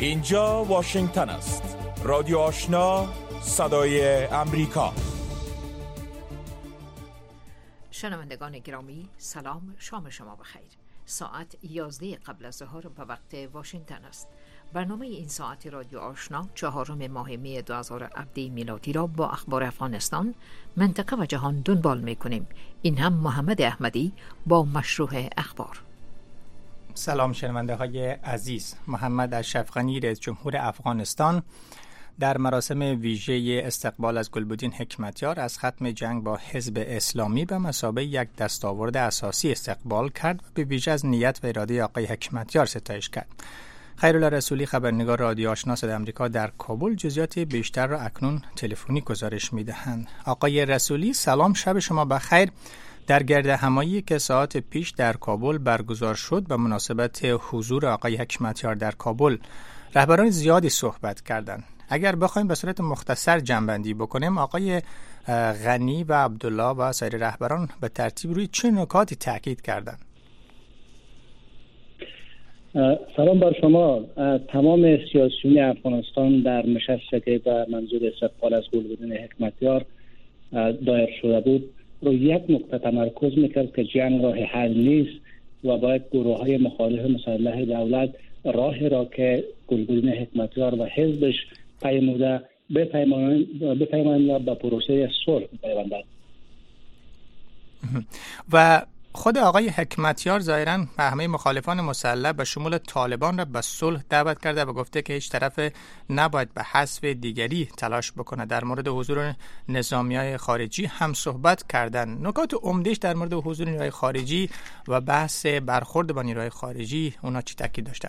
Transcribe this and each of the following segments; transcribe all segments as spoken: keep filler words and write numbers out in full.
اینجا واشنگتن است. رادیو آشنا، صدای امریکا. شنوندگان گرامی، سلام، شام شما بخیر. ساعت یازده قبل از ظهر به وقت واشنگتن است. برنامه این ساعت رادیو آشنا چهارم ماه می دو هزار و هفده میلادی را با اخبار افغانستان، منطقه و جهان دنبال می‌کنیم. این هم محمد احمدی با مشروع اخبار. سلام شنونده های عزیز. محمد اشرف غنی رئیس جمهور افغانستان در مراسم ویژه استقبال از گلبدین حکمتیار از ختم جنگ با حزب اسلامی به مثابه یک دستاورد اساسی استقبال کرد و به ویژه از نیت و اراده آقای حکمتیار ستایش کرد. خیرالله رسولی، خبرنگار رادیو آشنا صدای آمریکا در کابل، جزئیات بیشتر را اکنون تلفنی گزارش می‌دهند. آقای رسولی، سلام، شب شما بخیر. در گردهمایی که ساعت پیش در کابل برگزار شد به مناسبت حضور آقای حکمتیار در کابل، رهبران زیادی صحبت کردند. اگر بخوایم به صورت مختصر جمع‌بندی بکنیم، آقای غنی و عبدالله و سایر رهبران به ترتیب روی چه نکاتی تاکید کردند؟ سلام بر شما. تمام سیاسیون افغانستان در نشستی که به منظور استقبال از گلبدین حکمتیار دایر شده بود رو یک نقطه تمرکز میکرد که جنگ راه حل نیست و باید گروه های مخالف مسلح دولت راه را که گلبدین حکمتیار و حزبش پیموده بپیمانند و به پروسه صلح بپیوندند. و خود آقای حکمتیار ظاهراً به همه مخالفان مسلح به شمول طالبان را به صلح دعوت کرده و گفته که هیچ طرف نباید به حذف دیگری تلاش بکنه. در مورد حضور نظامیای خارجی هم صحبت کردند. نکات عمده‌اش در مورد حضور نیروهای خارجی و بحث برخورد با نیروهای خارجی اونا چی تاکید داشتن؟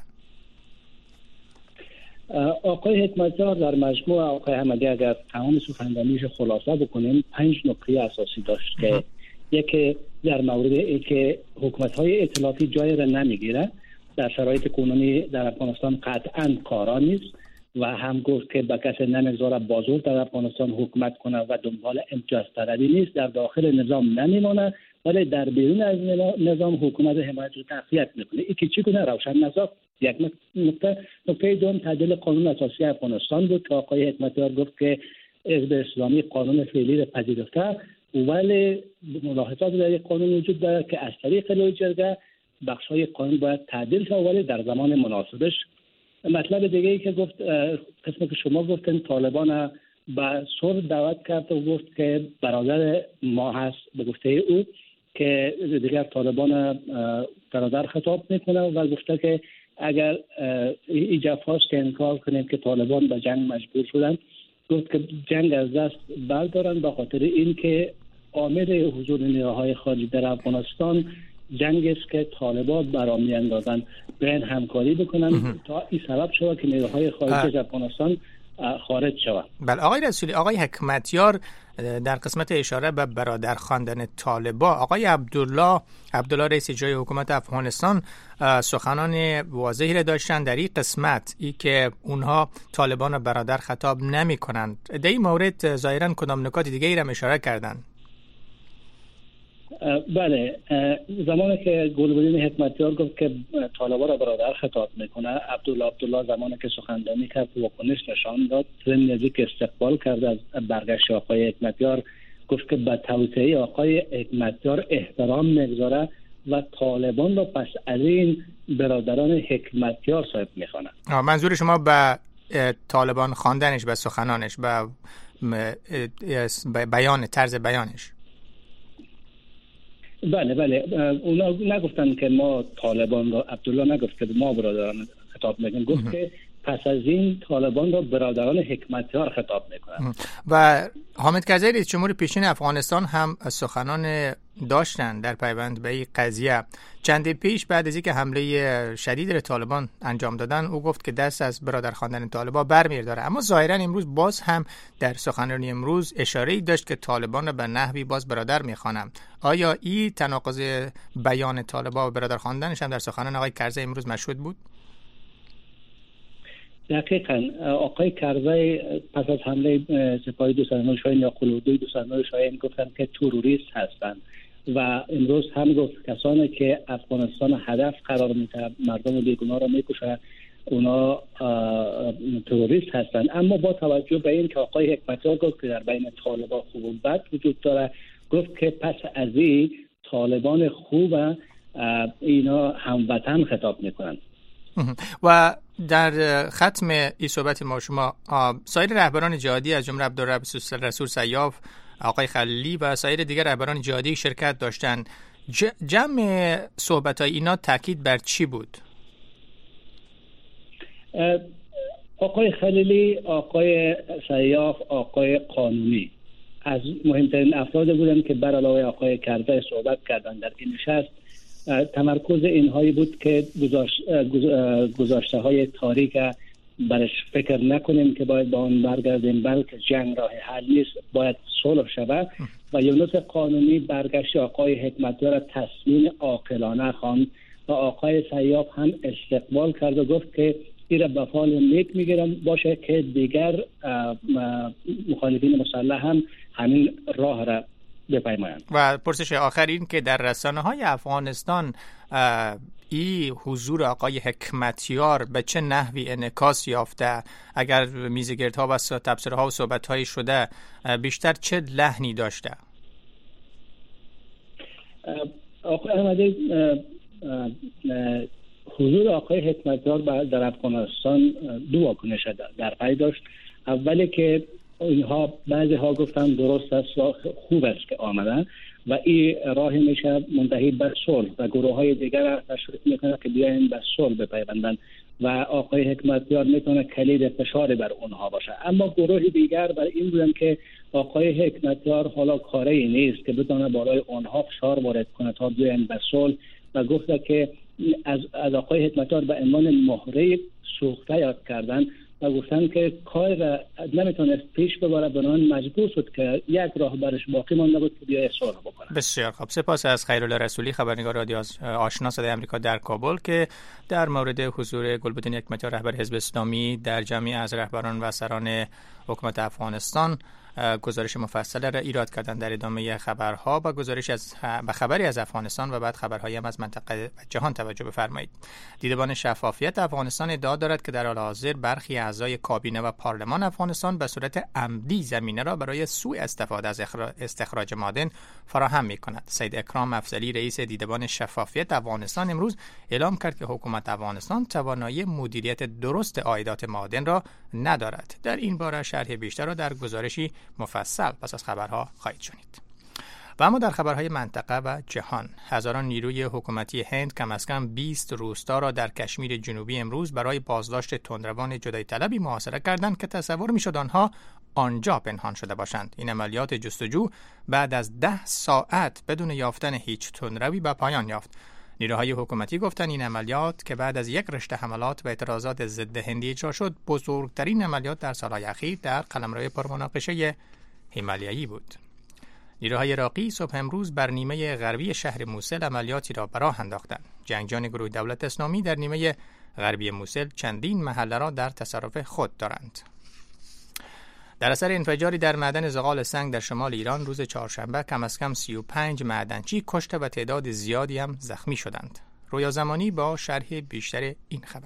آقای حکمتیار در مجموع آقای احمدی اگر تمام سخنرانیش خلاصه بکنیم، پنج نکته اساسی داشت که یکی در مورد ای که حکومت‌های ائتلافی جای را نمیگیره، در شرایط کنونی در افغانستان قطعاً کارا نیست و هم گفت که به کسی نمیگذاره بازور در افغانستان حکومت کنه و دنبال امتیاز طلبی نیست، در داخل نظام نمیمونه ولی در بیرون از نظام حکومت حمایت و تقویت میکنه. این که چی کنه روشن نساخت. یک نکته. نکته دوم تعدیل قانون اساسی افغانستان بود که آقای حکمتیار گفت که حزب اسلامی قانون فعلی را پذیرفته ولی ملاحظات در یک قانون وجود داره که از طریق لوی جرگه بخش‌های قانون باید تعدیل شود ولی در زمان مناسبش. مطلب دیگه ای که گفت، قسمی که شما گفتن طالبان به صلح دعوت کرد و گفت که برادر ما هست به گفته او، که دیگر طالبان برادر خطاب میکنه و گفته که اگر این جفاست که انکار کنیم که طالبان به جنگ مجبور شدن، گفت که جنگ از دست بردارن به خاطر این که عامل حضور نیروهای خارجی در افغانستان جنگ است که طالبان برام میاندازن، بین همکاری بکنن تا این سبب شود که نیروهای خارجی از افغانستان خارج شود. بله آقای رسولی، آقای حکمتیار در قسمت اشاره به برادر خواندن طالبا، آقای عبدالله عبدالله رئیس اجرایی حکومت افغانستان سخنان واضحی را داشتن در این قسمت، ای که اونها طالبان برادر خطاب نمی کنند. در این مورد ظاهراً کدام نکات دیگه ای را اشاره کردند؟ بله، زمانی که گلبدین حکمتیار گفت که طالبان را برادر خطاب میکنه، عبدالله عبدالله زمانی که سخنرانی کرد واکنش نشان داد، نزدیک استقبال کرد از برگشت آقای حکمتیار، گفت که به توصیه آقای حکمتیار احترام میگذاره و طالبان را پس از این برادران حکمتیار صاحب میخوانه. منظور شما به طالبان خواندنش، به سخنانش، به بیان طرز بیانش؟ بله بله، اونا نگفتن که ما طالبان را، عبدالله نگفت که ما برادران خطاب میکنیم، گفت که پس از این طالبان را برادران حکمتیار خطاب میکنن. و حامد کرزی رئیس جمهور پیشین افغانستان هم سخنان داشتن در پیوند به این قضیه. چند پیش بعد از اینکه حمله شدید را طالبان انجام دادن، او گفت که دست از برادر خواندن طالبان برمی‌داره، اما ظاهرا امروز باز هم در سخنرانی امروز اشاره‌ای داشت که طالبان را به نحوی باز برادر می‌خوانند. آیا این تناقض بیان طالبان و برادر خواندنش هم در سخنان آقای کرزی امروز مشهود بود؟ دقیقاً آقای کرزی پس از حمله سپاه دو صد و نه شاهین یا قلودوی دو صد و نه شاهین گفتن که تروریست هستند و امروز هم گفت کسانی که افغانستان هدف قرار میده، مردم بیگناه را میکشند اونا تروریست هستند. اما با توجه به این که آقای حکمتیار گفت که در بین طالبان خوب و بد وجود داره، گفت که پس از این طالبان خوب اینا هموطن خطاب میکنن. و در ختم این صحبت ما شما سایر رهبران جهادی از جمله عبدالرب رسول سیاف، آقای خلیلی و سایر دیگر رهبران جهادی شرکت داشتند. جمع صحبت‌های اینا تاکید بر چی بود؟ آقای خلیلی، آقای سیاف، آقای قانونی از مهمترین افراد بودن که بر علاوه آقای کرزی صحبت کردن در این نشست. تمرکز اینهایی بود که گذاشته های تاریک برش فکر نکنیم که باید با اون برگردیم، بلکه جنگ راه حل نیست، باید صلح شود. و یونس قانونی برگشت آقای حکمتیار تصمیم عاقلانه خواند و آقای سیاف هم استقبال کرد و گفت که این به فال نیک میگیرم باشه که دیگر مخالفین مسلح هم همین راه را بپیمایند. و پرسش آخر این که در رسانه های افغانستان ای حضور آقای حکمتیار به چه نحوی انعکاس یافته؟ اگر میزگردها و تبصره ها و صحبت های شده بیشتر چه لحنی داشته؟ آقای احمدی، حضور آقای حکمتیار در افغانستان دو واکنش در پی داشت. اولی که اینها بعضی ها گفتن درست است و خوب است که آمدن و این راه میشه منتهی به صلح و گروه های دیگر تشویق میکنه که بیاین به صلح بپیوندن و آقای حکمتیار میتونه کلید فشار بر اونها باشه. اما گروه دیگر بر این بودن که آقای حکمتیار حالا کاری نیست که بتونه بالای اونها فشار وارد کنه تا بیاین به صلح و گفته که از از آقای حکمتیار به عنوان مهره سوخته یاد کردن و گفتن که کار را نمیتونست پیش ببره، بنابراین مجبور شد که یک راه برش باقی مانده بود که بیای صلح بکنه. بسیار خب، سپاس از خیرالله رسولی، خبرنگار رادیو آشنا صدای آمریکا در کابل، که در مورد حضور گلبدین حکمتیار رهبر حزب اسلامی در جمعی از رهبران و سران حکومت افغانستان گزارش مفصل را ایراد کردن. در ادامه خبرها با گزارش از به خبری از افغانستان و بعد خبرهایی هم از منطقه و جهان توجه بفرمایید. دیدبان شفافیت افغانستان ادعا دارد که در حال حاضر برخی اعضای کابینه و پارلمان افغانستان به صورت عمدی زمینه را برای سوء استفاده از استخراج معادن فراهم می‌کند. سید اکرام افضلی رئیس دیدبان شفافیت افغانستان امروز اعلام کرد که حکومت افغانستان توانایی مدیریت درست عایدات معادن را ندارد. در این باره شرح بیشتر را در گزارشی مفصل پس از خبرها خواهید شنید. و اما در خبرهای منطقه و جهان، هزاران نیروی حکومتی هند کم از کم بیست روستا را در کشمیر جنوبی امروز برای بازداشت تندروان جدایی طلبی محاصره کردند که تصور می‌شد آنها آنجا پنهان شده باشند. این عملیات جستجو بعد از ده ساعت بدون یافتن هیچ تندروی به پایان یافت. نیروهای حکومتی گفتند این عملیات که بعد از یک رشته حملات و اعتراضات ضد هندی اجرا شد، بزرگترین عملیات در سالهای اخیر در قلمرو پرمناقشه هیمالیایی بود. نیروهای عراقی صبح امروز بر نیمه غربی شهر موسل عملیاتی را به راه انداختند. جنگجویان گروه دولت اسلامی در نیمه غربی موسل چندین محله را در تصرف خود دارند. در اثر انفجاری در معدن زغال سنگ در شمال ایران روز چهارشنبه کم از کم سی و پنج معدنچی کشته و تعداد زیادی هم زخمی شدند. رویا زمانی با شرح بیشتر این خبر.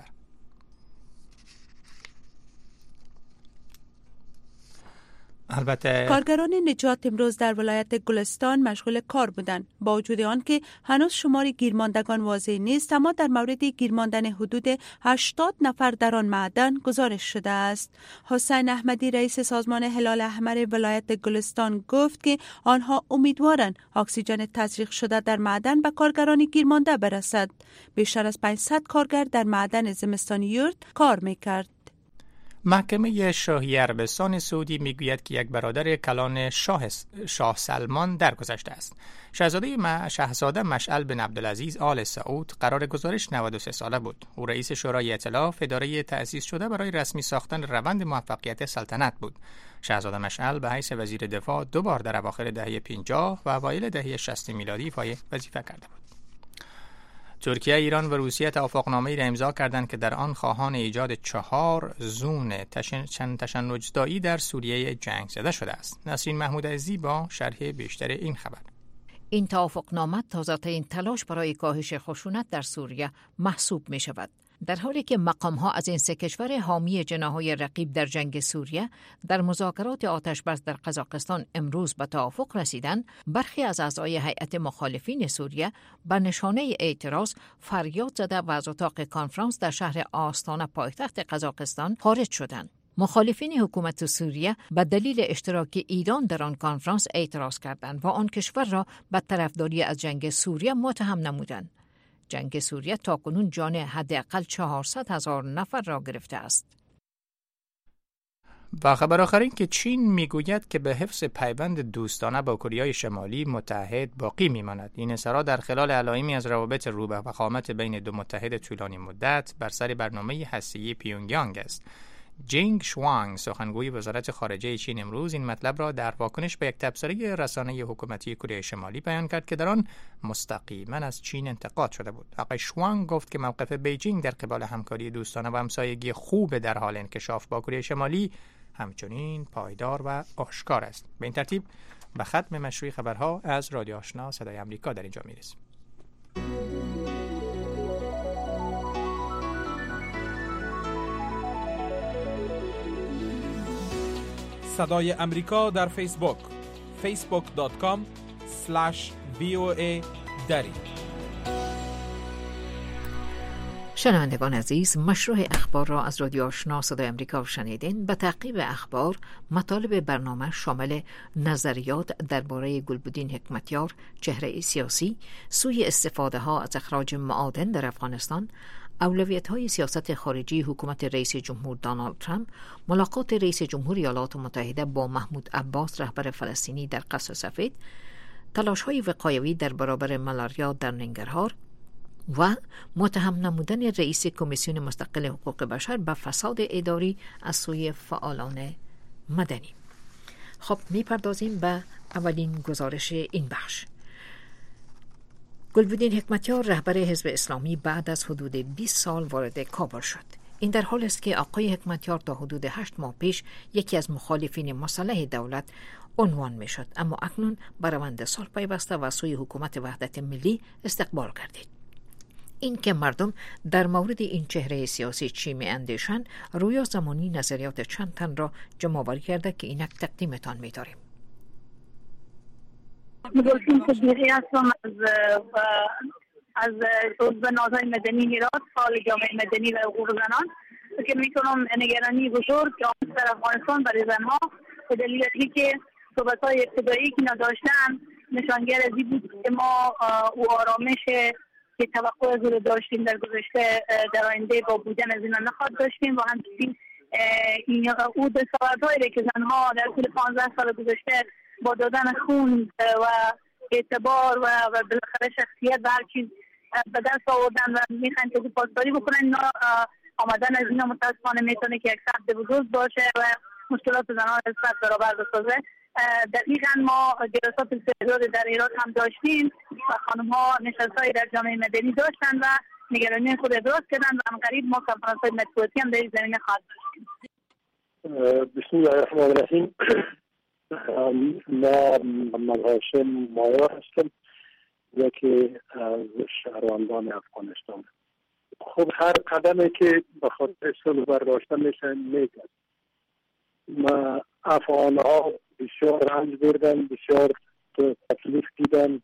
البته کارگران نجات امروز در ولایت گلستان مشغول کار بودند. با وجود آن که هنوز شمار گیرماندگان واضح نیست، اما در مورد گیرماندن حدود هشتاد نفر در آن معدن گزارش شده است. حسین احمدی رئیس سازمان هلال احمر ولایت گلستان گفت که آنها امیدوارند اکسیژن تزریق شده در معدن به کارگران گیرمانده برسد. بیشتر از پانصد کارگر در معدن زمستان یورت کار می‌کرد. محکمه شاهی عربستان سعودی میگوید که یک برادر کلان شاه, شاه سلمان درگذشته است. شاهزاده م... شاهزاده مشعل بن عبدالعزیز آل سعود قرار گزارش نود و سه ساله بود. او رئیس شورای ائتلاف اداره تأسیس شده برای رسمی ساختن روند موفقیت سلطنت بود. شاهزاده مشعل به حیث وزیر دفاع دو بار در اواخر دهه پنجاه و اوایل دهه شصت میلادی فای وظیفه کرده بود. ترکیه، ایران و روسیه توافقنامه‌ای را امضا کردند که در آن خواهان ایجاد چهار زون تشن... تشنج‌زایی در سوریه جنگ زده شده است. نسرین محمود عزیزی با شرح بیشتر این خبر. این توافقنامه تازه‌ترین تلاش برای کاهش خشونت در سوریه محسوب می شود. در حالی که مقام‌ها از این سه کشور حامی جناح‌های رقیب در جنگ سوریه در مذاکرات آتش‌بس در قزاقستان امروز به توافق رسیدند، برخی از اعضای هیئت مخالفین سوریه به نشانه اعتراض فریاد زده و از اتاق کنفرانس در شهر آستانه پایتخت قزاقستان خارج شدند. مخالفین حکومت سوریه به دلیل اشتراک ایران در آن کنفرانس اعتراض کردند و آن کشور را به طرفداری از جنگ سوریه متهم نمودند. جنگ سوریه تاکنون جان حداقل چهارصد هزار نفر را گرفته است. و خبر آخر این که چین میگوید که به حفظ پیوند دوستانه با کره شمالی متحد باقی میماند. این اظهارات در خلال علائمی از روابط رو به فخامت بین دو متحد طولانی مدت بر سر برنامه هسته‌ای پیونگیانگ است. جینگ شوانگ سخنگوی وزارت خارجه چین امروز این مطلب را در واکنش به یک تبصره رسانه حکومتی کره شمالی بیان کرد که در آن مستقیما از چین انتقاد شده بود. آقای شوانگ گفت که موقف بیجینگ در قبال همکاری دوستانه و همسایگی خوب در حال انکشاف با کره شمالی همچنین پایدار و آشکار است. به این ترتیب به ختم مشروع خبرها از رادیو آشنا صدای آمریکا در اینجا میرسیم. صدای امریکا در فیسبوک فیسبوک دات کام اسلش وی او ای دری. شنوندگان عزیز، مشروع اخبار را از رادیو آشنا صدای امریکا شنیدین. به تعقیب اخبار مطالب برنامه شامل نظریات درباره گلبدین حکمتیار، چهره سیاسی، سوی استفاده ها از اخراج معادن در افغانستان، اولویت‌های سیاست خارجی حکومت رئیس جمهور دونالد ترامپ، ملاقات رئیس جمهور ایالات متحده با محمود عباس رهبر فلسطینی در قصر سفید، تلاش‌های وقایوی در برابر ملاریا در ننگرهار و متهم نمودن رئیس کمیسیون مستقل حقوق بشر به فساد اداری از سوی فعالان مدنی. خب میپردازیم به اولین گزارش این بخش. گلبدین حکمتیار رهبر حزب اسلامی بعد از حدود بیست سال وارد کابل شد. این در حال است که آقای حکمتیار تا حدود هشت ماه پیش یکی از مخالفین مسلح دولت عنوان می شد، اما اکنون به روند صلح پیوسته و سوی حکومت وحدت ملی استقبال گردید. این که مردم در مورد این چهره سیاسی چی می اندیشند، رویا زمانی نظریات چند تن را جمع آوری کرده که اینک تقدیمتان می داریم. گلبدین صدیقی هستم از از حزب نهادهای مدنی هرات، فعال جامعه مدنی و حقوق زنان که میکنم نگرانی بزرگ که آمد در افغانستان برای زنها به دلیل اینکه صحبت‌های ابتدایی که نداشتن نشانگر از این بود که ما او آرامش که توقع از او داشتیم در گذشته در آینده با بودن از اینا نخواهد داشتیم و همچنین این او دستاوردهایی که زنها در طول پانزده سال گذشته با دادن خون و اعتبار و و بالاخره شخصیت و هر چیز به دست آوردن و میخواین که پاسداری بکنن، اینا آمدن از اینا متاسفانه میتونه که یک سبب بزرگ باشه و مشکلات زنان از صد برابر بسازه. دقیقا ما جلسات استعداد در ایران هم داشتیم و خانم ها نشست‌هایی در جامعه مدنی داشتن و نگرانی خود ابراز کردن و هم قریب ما کنفرانس‌های مطبوعاتی هم در این زمینه خواهد داشتیم. بسم الله الرحمن الرحیم. ما محمد هاشم مایار هستم، یکی از شهروندان افغانستان. خب هر قدمی که به خاطر صلح برداشته میشه میگه. ما افغان ها بسیار رنج بردن، بسیار تکلیف دیدن.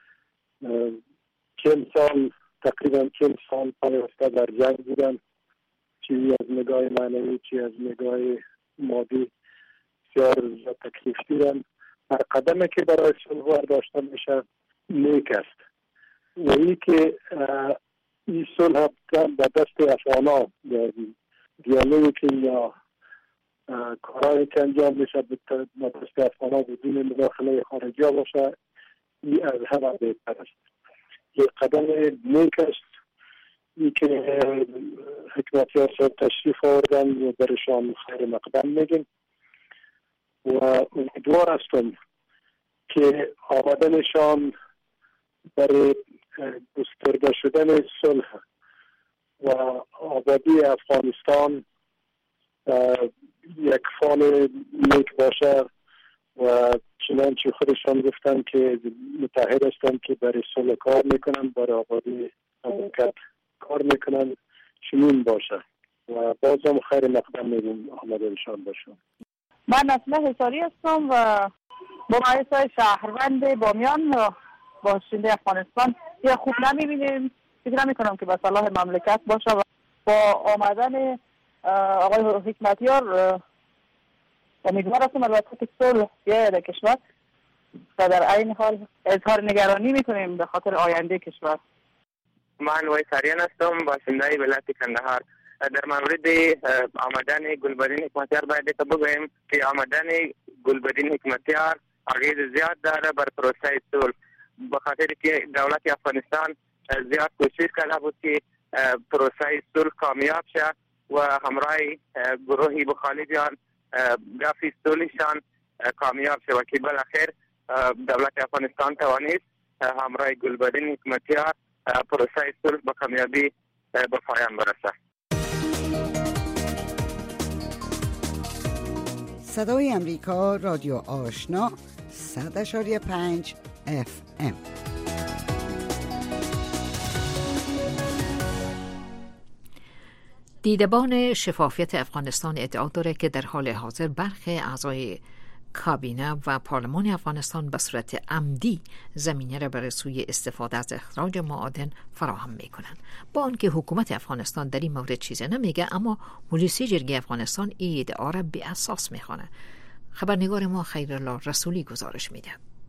چند سال تقریبا چند سال پیوسته در جنگ بودن، چی از نگاه معنوی چی از نگاه مادی بسیار تکلیف دیدن. هر قدمی که برای صلح برداشته میشه نیک است و این که این صلح به دست افغان ها دیالوگی که یا کارهایی که انجام میشه به دست افغان ها بدون مداخله خارجی باشه، این از همه بهتر است. یک قدم نیک است این که حکمتیار صاحب تشریف آوردن و برشان خیر مقدم میگیم و امیدوار هستم که آمدنشان برای گسترده شدن صلح و آبادی افغانستان یک فال نیک باشه و چنانچه خودشان گفتن که متحد هستند که برای صلح کار میکنن، برای آبادی مملکت کار میکنن، چنین باشه و بازم خیر مقدم میگم آماده ایشان باشم. من نسمه حساری هستم و با مایسای شهروند بامیان و باشنده افغانستان یا خوب نمیبینیم. فکر نمیکنم که به صلاح مملکت باشه و با آمدن آقای حکمتیار امیدوار هستم البته که صلح بیاید در کشور و در عین حال اظهار نگرانی میکنیم به خاطر آینده کشور. من ویساریان هستم، باشنده ولایت کندهار. در مورد آمدن گلبدین حکمتیار باید که بگویم که آمدن گلبدین حکمتیار اغیز زیاد داره بر پروسه صلح، به خاطر که دولت افغانستان زیاد کوشش کرده بود که پروسه صلح کامیاب شد و همراه گروهی مخالفان گفت صلحشان کامیاب شد و که بالاخره دولت افغانستان توانست همراه گلبدین حکمتیار پروسه صلح با کامیابی به پایان برسد. صدای امریکا، رادیو آشنا، صد اشاری پنج اف ام. دیدبان شفافیت افغانستان ادعا داره که در حال حاضر برخی اعضای کابینه و پارلمان افغانستان به صورت عمدی زمینه را برای سوی استفاده از اخراج معادن فراهم میکنند. با آنکه حکومت افغانستان در این مورد چیزی نمیگه، اما پلیسی جرگه افغانستان این ادعا را بی اساس میخوانه. خبرنگار ما خیرالله رسولی گزارش میده.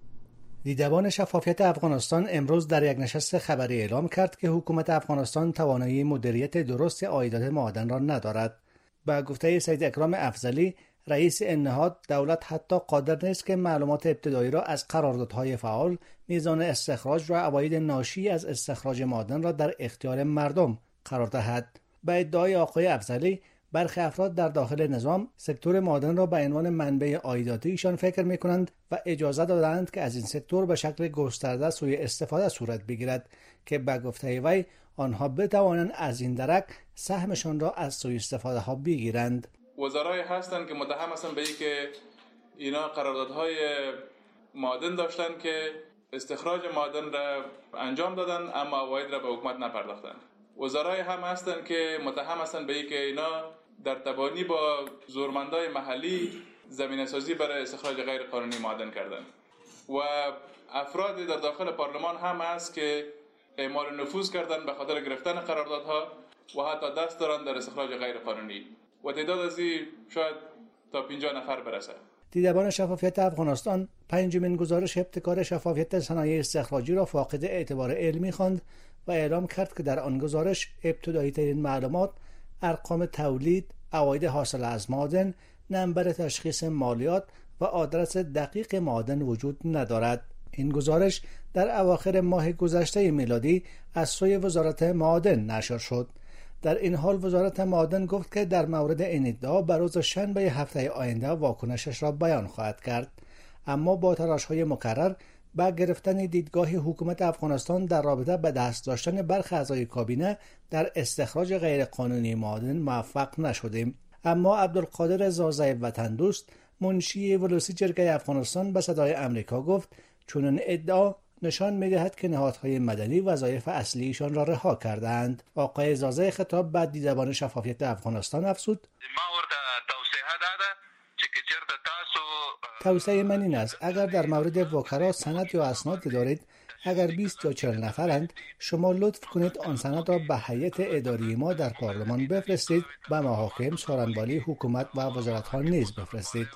دیدبان شفافیت افغانستان امروز در یک نشست خبری اعلام کرد که حکومت افغانستان توانایی مدیریت درست عایدات معادن را ندارد. با گفته سید اکرام افضلی رئیس این نهاد، دولت حتی قادر نیست که معلومات ابتدایی را از قراردادهای فعال، میزان استخراج و عواید ناشی از استخراج معادن را در اختیار مردم قرار دهد. به ادعای آقای افضلی، برخی افراد در داخل نظام سکتور معادن را به عنوان منبع عایداتی ایشان فکر می کنند و اجازه دادند که از این سکتور به شکل گسترده سوء استفاده صورت بگیرد که به گفته وی آنها بتوانند از این درک سهمشان را از سوء استفاده ها بگیرند. وزرای هستند که متهم هستند به این که اینا قراردادهای معادن داشتند که استخراج معادن را انجام دادن اما عواید را به حکومت نپرداختند. وزرای هم هستند که متهم هستند به این که اینا در تبانی با زورمندای محلی زمینه سازی برای استخراج غیر قانونی معادن کردند و افرادی در داخل پارلمان هم هست که اعمال نفوذ کردند به خاطر گرفتن قراردادها و حتی دست دارند در استخراج غیر قانونی و تعداد از این شاید تا پنجاه نفر برسه. دیدبان شفافیت افغانستان پنجمین گزارش ابتکار شفافیت صنایع استخراجی را فاقد اعتبار علمی خواند و اعلام کرد که در آن گزارش ابتدایی ترین معلومات، ارقام تولید، عواید حاصل از معادن، نمبر تشخیص مالیات و آدرس دقیق معادن وجود ندارد. این گزارش در اواخر ماه گذشته میلادی از سوی وزارت معادن نشر شد. در این حال وزارت معادن گفت که در مورد این ادعا به روز شنبه هفته آینده واکنشش را بیان خواهد کرد، اما با تلاش‌های مکرر با گرفتن دیدگاه حکومت افغانستان در رابطه به دست داشتن برخی اعضای کابینه در استخراج غیرقانونی معادن موفق نشدیم. اما عبدالقادر زازای وطن دوست، منشی ولوسی جرگه افغانستان، به صدای امریکا گفت چون ادعا نشان می‌دهد که نهادهای مدنی وظایف اصلیشان را رها کردند. آقای زازای خطاب بعد دیدبان شفافیت افغانستان افزود: توصیه من این است اگر در مورد وکلا سند یا اسناد دارید، اگر بیست یا چهل نفرند، شما لطف کنید آن سند را به هیئت اداری ما در پارلمان بفرستید، به محاکم، سارنوالی، حکومت و وزارت‌ها نیز بفرستید.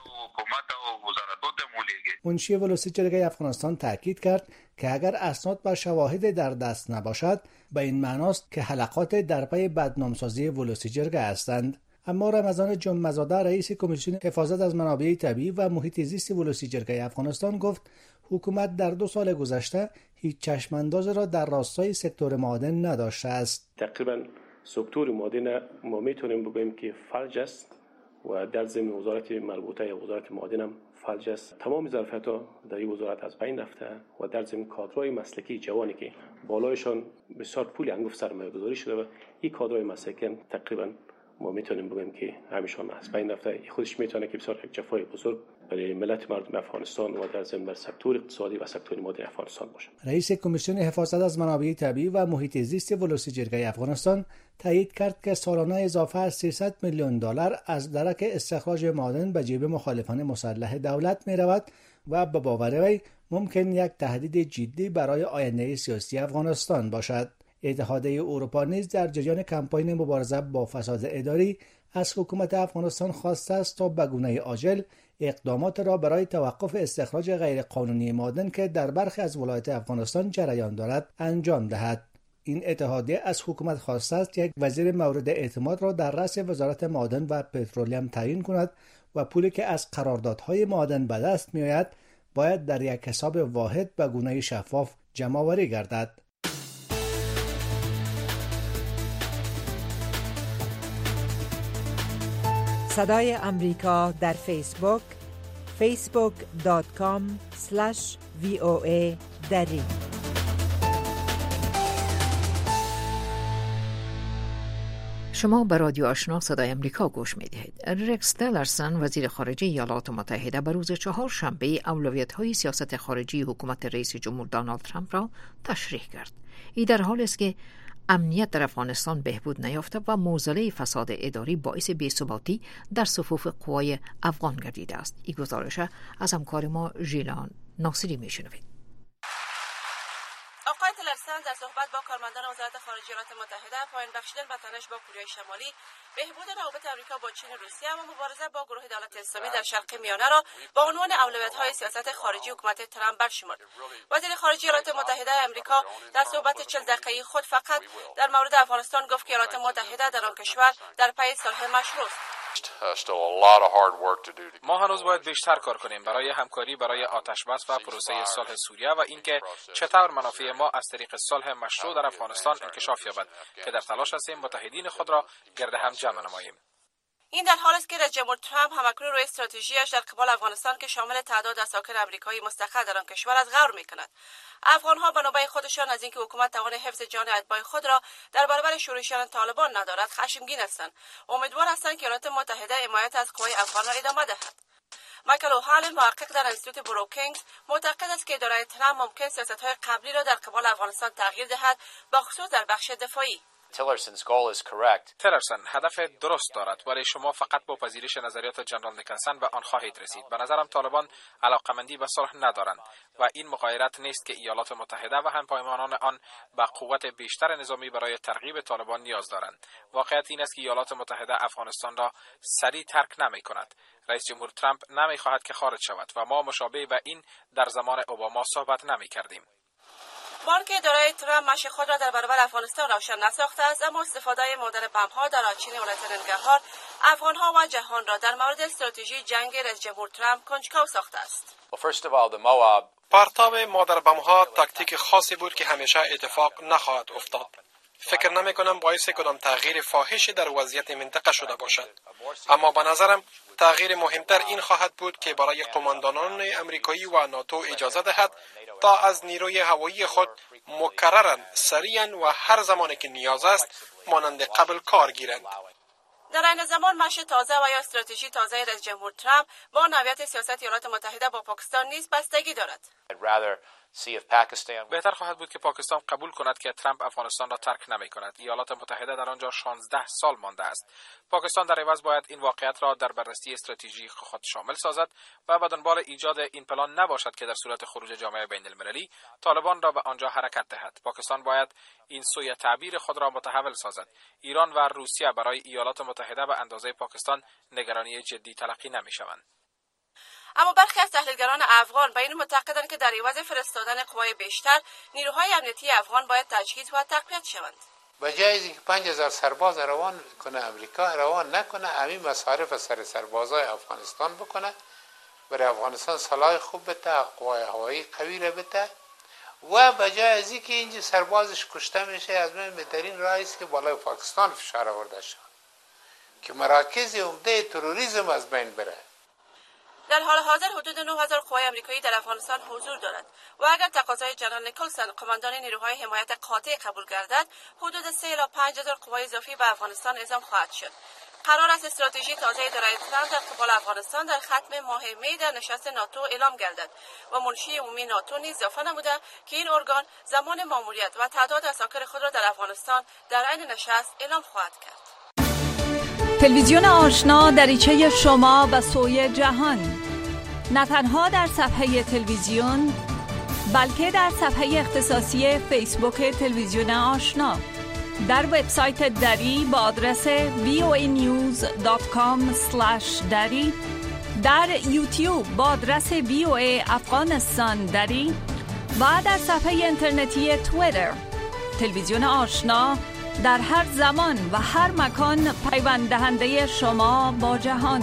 منشی ولوسی جرگه افغانستان تاکید کرد که اگر اسناد و شواهد در دست نباشد، به این معناست که حلقات در پی بدنامسازی ولوسی جرگه هستند. اما رمضان جمعه‌زاده، رئیس کمیسیون حفاظت از منابع طبیعی و محیط زیست ولوسی جرگه افغانستان گفت حکومت در دو سال گذشته هیچ چشمانداز را در راستای سکتور معادن نداشته است. تقریبا سکتور معادن ما میتونیم بگوییم که فلج است و در ضمن وزارت مربوطه وزارت معادن هم فلج است. تمام ظرفیت‌ها در این وزارت از بین رفته و در ضمن کادرهای مسلکی جوانی که بالایشان بسیار پول انگفت سرمایه‌گذاری شده و این کادرهای مسلکی تقریبا ما میتونیم بگیم که همیشون از بین رفته. خودش میتونه که بسیار یک جفای بزرگ برای ملت مردم افغانستان و در ضمن سکتور اقتصادی و سکتور مادی افغانستان باشد. رئیس کمیسیون حفاظت از منابع طبیعی و محیط زیست ولوسی جرگه افغانستان تایید کرد که سالانه اضافه از سیصد میلیون دلار از درک استخراج معادن به جیب مخالفان مسلح دولت می رود و به باور وی ممکن یک تهدید جدی برای آینده سیاسی افغانستان باشد. اتحادیه اروپا نیز در جریان کمپاین مبارزه با فساد اداری از حکومت افغانستان خواسته است تا به گونه عاجل اقدامات را برای توقف استخراج غیرقانونی معادن که در برخی از ولایات افغانستان جریان دارد انجام دهد. این اتحادیه از حکومت خواسته است یک وزیر مورد اعتماد را در رأس وزارت معادن و پترولیم تعیین کند و پولی که از قراردادهای معادن به دست می‌آید باید در یک حساب واحد به گونه شفاف جمع‌آوری گردد. صدای امریکا در فیسبوک فیسبوک دات کام اسلش وی او ای دری. شما به رادیو آشنا صدای امریکا گوش می دهید. رکس تیلرسون وزیر خارجه ایالات متحده به روز چهارشنبه اولویت‌های سیاست خارجی حکومت رئیس جمهور دونالد ترامپ را تشریح کرد. این در حالی است که امنیت در افغانستان بهبود نیافته و معضله فساد اداری باعث بی‌ثباتی در صفوف قوای افغان گردیده است. این گزارش از همکار ما ژیلان ناصری میشنوید. آقای تیلرسون در صحبت با کارمندان وزارت خارجه ایالات متحده پایان بخشیدن به تنش با کره شمالی، بهبود روابط آمریکا با چین و روسیه و مبارزه با گروه دولت اسلامی در شرق میانه را با عنوان اولویت‌های سیاست خارجی حکومت ترامپ برشمرد. وزیر خارجه ایالات متحده آمریکا در صحبت چهل دقیقه‌ای خود فقط در مورد افغانستان گفت که ایالات متحده در آن کشور در پی صلح مشروط است. ما هنوز باید بیشتر کار کنیم برای همکاری برای آتشبس و پروسه صلح سوریه و اینکه چطور منافع ما از طریق صلح مشروع در افغانستان انکشاف یابد که در تلاش هستیم متحدین خود را گرد هم جمع نماییم. این در حالی است که رئیس جمهور ترامپ همکنون روی استراتژیش در قبال افغانستان که شامل تعداد ساکن آمریکایی مستقر در آن کشور از غور می‌کند. افغان‌ها به نوبه خودشان از اینکه حکومت توان حفظ جان اتباع خود را در برابر شورشیان طالبان ندارد خشمگین هستند. امیدوار هستند که ایالات متحده حمایت از قوای افغان را ادامه دهد. مایکل اوهالن محقق در انستیتوت بروکینگز معتقد است که اداره ترامپ ممکن سیاست‌های قبلی را در قبال افغانستان تغییر دهد، با خصوص در بخش دفاعی. تیلرسون هدف درست دارد، ولی شما فقط با پذیرش نظریات جنرال نیکلسون به آن خواهید رسید. به نظرم طالبان علاقمندی به صلح ندارند و این مغایرت نیست که ایالات متحده و همپیمانان آن به قوت بیشتر نظامی برای ترغیب طالبان نیاز دارند. واقعیت این است که ایالات متحده افغانستان را سریع ترک نمی کند. رئیس جمهور ترامپ نمی خواهد که خارج شود و ما مشابه به این در زمان اوباما صحبت نمی کردیم. بانک اداره ترامپ مشی خود را در برابر افغانستان روشن نساخته است، اما استفاده مدرن بمب‌ها در آچین ولایت ننگرهار افغان‌ها و جهان را در مورد استراتژی جنگ رئیس جمهور ترامپ کنجکاو ساخته است. پرتاب مادر بمب‌ها تاکتیک خاصی بود که همیشه اتفاق نخواهد افتاد. فکر نمی کنم باعث کدام تغییر فاحشی در وضعیت منطقه شده باشد، اما به نظرم تغییر مهمتر این خواهد بود که برای قماندانان امریکایی و ناتو اجازه دهد تا از نیروی هوایی خود مکرراً، سریعاً و هر زمانی که نیاز است مانند قبل کار گیرند. در این زمان مشی تازه و یا استراتژی تازه رئیس جمهور ترامپ با نوعیت سیاست ایالات متحده با پاکستان نیز بستگی دارد. بهتر خواهد بود که پاکستان قبول کند که ترامپ افغانستان را ترک نمی کند. ایالات متحده در آنجا شانزده سال مانده است. پاکستان در عوض باید این واقعیت را در بررسی استراتژی خود شامل سازد و به دنبال ایجاد این پلان نباشد که در صورت خروج جامعه بین المللی طالبان را به آنجا حرکت دهد. پاکستان باید این سوی تعبیر خود را متحول سازد. ایران و روسیه برای ایالات متحده به اندازه پاکستان نگرانی جدی تلقی نمی شوند. اما برخی از تحلیلگران افغان به این معتقدند که در عوض فرستادن قوای بیشتر نیروهای امنیتی افغان باید تجهیز و تقویت شوند. به جای اینکه پنج هزار سرباز روان کنه امریکا روان نکنه، همین مصارف سر سربازای افغانستان بکنه، برای افغانستان سلاح خوب بده، قوای هوایی قوی را بده و به جای از اینکه اینجا سربازش کشته میشه از من بهترین راه است که بالای پاکستان فشار آورده شد که مراکز عمده تروریسم از بین بره. در حال حاضر حدود نه هزار قوای آمریکایی در افغانستان حضور دارد و اگر تقاضای جنرال نیکلسون قماندان نیروهای حمایت قاطع قبول گردد، حدود سه الی پنج هزار قوای اضافی به افغانستان اعزام خواهد شد. قرار است استراتژی تازه اداره ترامپ در قبال افغانستان در ختم ماه می در نشست ناتو اعلام گردد و منشی عمومی ناتو نیز اضافه نموده که این ارگان زمان ماموریت و تعداد عساکر خود را در افغانستان در عین نشست اعلام خواهد کرد. تلویزیون آشنا دریچه شما به سوی جهان، نه تنها در صفحه تلویزیون بلکه در صفحه اختصاصی فیسبوک تلویزیون آشنا، در وبسایت دری با آدرس وی او ای نیوز دات کام اسلش دری، در یوتیوب با آدرس وی او ای افغانستان دری و در صفحه اینترنتی توییتر. تلویزیون آشنا در هر زمان و هر مکان پیوند دهنده شما با جهان.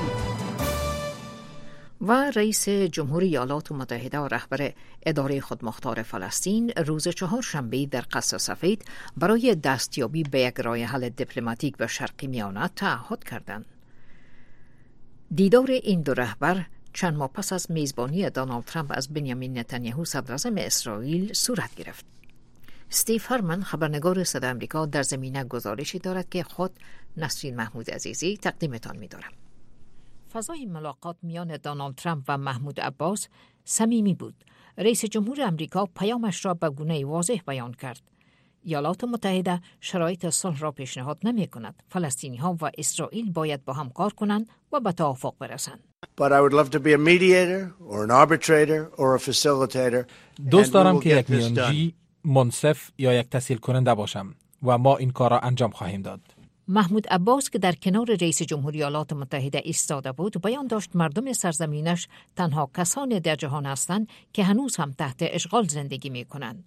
و رئیس جمهوری ایالات متحده و رهبر اداره خودمختار فلسطین روز چهارشنبه در قصر سفید برای دستیابی به یک راه حل دیپلماتیک به شرق میانه تعهد کردند. دیدار این دو رهبر چند ماه پس از میزبانی دونالد ترامپ از بنیامین نتانیاهو صدراعظم اسرائیل صورت گرفت. استیو هرمن خبرنگار صدای آمریکا در زمینه گزارشی دارد که خود نسرین محمود عزیزی تقدیمتان می‌دارم. فضای ملاقات میان دونالد ترامپ و محمود عباس صمیمی بود. رئیس جمهور آمریکا پیامش را به گونه واضح بیان کرد. ایالات متحده شرایط صلح را پیشنهاد نمی کند. فلسطینی ها و اسرائیل باید با هم کار کنند و به توافق برسند. But I would love to be a mediator or an arbitrator or a facilitator. دوست دارم که یک میانجی، منصف یا یک تسهیل کننده باشم و ما این کار را انجام خواهیم داد. محمود عباس که در کنار رئیس جمهوری ایالات متحده ایستاده بود بیان داشت مردم سرزمینش تنها کسانی در جهان هستند که هنوز هم تحت اشغال زندگی می کنند.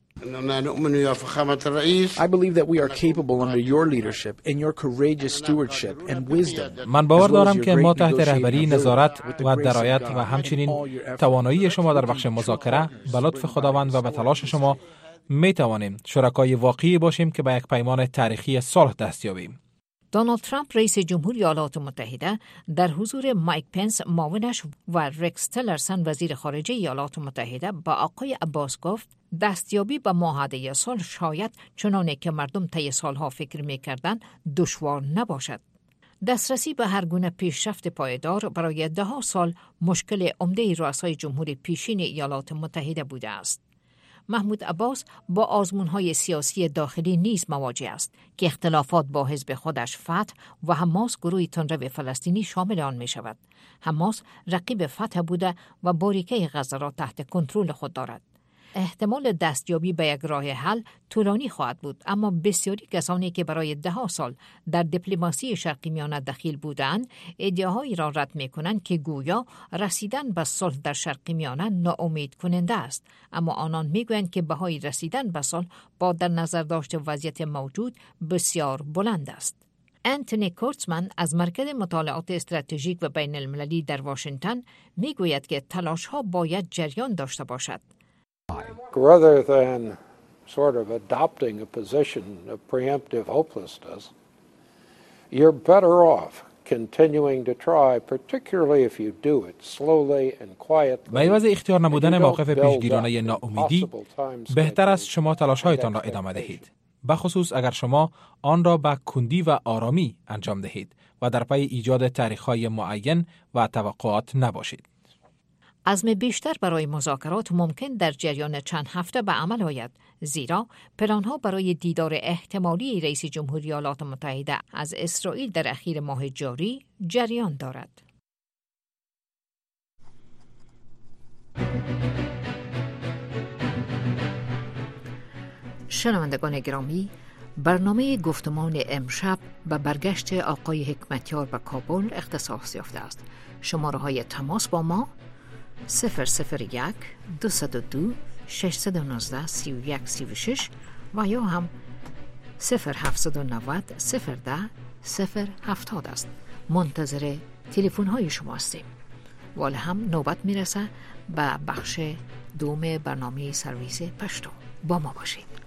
I believe that we are capable under your leadership and your courageous stewardship and wisdom. من باور دارم که ما تحت رهبری، نظارت و درایت و همچنین توانایی شما در بخش مذاکره به لطف خداوند و به تلاش شما می توانیم شرکای واقعی باشیم که به یک پیمان تاریخی صلح دست یابیم. دونالد ترامپ رئیس جمهوری ایالات متحده در حضور مایک پنس معاونش و رکس تلرسن وزیر خارجه ایالات متحده با آقای عباس گفت دستیابی به معاهده صلح شاید چنانه که مردم طی سالها فکر می‌کردند دشوار نباشد. دسترسی به هر گونه پیشرفت پایدار برای ده ها سال مشکل عمده رؤسای جمهور پیشین ایالات متحده بوده است. محمود عباس با آزمون‌های سیاسی داخلی نیز مواجه است که اختلافات با حزب خودش فتح و حماس گروهی تندرو فلسطینی شامل آن می شود. حماس رقیب فتح بوده و باریکه غزه را تحت کنترل خود دارد. احتمال دستیابی به یک راه حل طولانی خواهد بود، اما بسیاری کسانی که برای ده ها سال در دیپلماسی شرقی میانه دخیل بودند ادعاهایی را رد می‌کنند که گویا رسیدن به صلح در شرقی میانه ناامید کننده است، اما آنان میگویند که بهای رسیدن به صلح با در نظر داشت وضعیت موجود بسیار بلند است. انتونی کورتزمن از مرکز مطالعات استراتژیک و بین المللی در واشنگتن میگوید که تلاش‌ها باید جریان داشته باشد. Rather than sort of adopting a position of preemptive hopelessness, you're better off continuing to try, particularly if you do it slowly and quietly. به عوض اختیار نمودن موقف پیشگیرانه ناامیدی، بهتر است شما تلاش‌هایتان را ادامه دهید، بخصوص اگر شما آن را با کندی و آرامی انجام دهید و در پی ایجاد تاریخ‌های معین و توقعات نباشید. عزم بیشتر برای مذاکرات ممکن در جریان چند هفته به عمل آید، زیرا پلان‌ها برای دیدار احتمالی رئیس جمهوری ایالات متحده از اسرائیل در اخیر ماه جاری جریان دارد. شنوندگان گرامی، برنامه گفتمان امشب به برگشت آقای حکمتیار به کابل اختصاص یافته است. شماره های تماس با ما صفر صفر یک دویست و دو ششصد و نوزده سی و یک سی و شش و یا هم صفر هفتصد و نود صفر ده صفر هفتاد است. منتظر تلفن های شما هستیم. ولی هم نوبت میرسه به بخش دوم برنامه سرویس پشتو. با ما باشید.